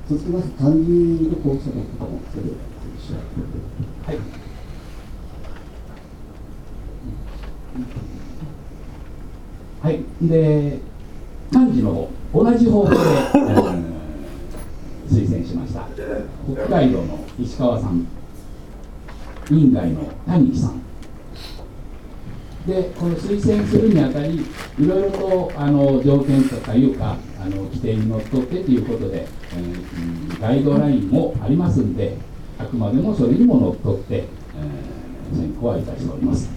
続きまして漢字の候補者の方もそれではい。はい。で、漢字の同じ方法で、推薦しました。北海道の石川さん、院外の谷木さん。で、この推薦するにあたり、いろいろと条件というか規定にのっとってということで、ガイドラインもありますんで、あくまでもそれにものっとって、選考はいたしております。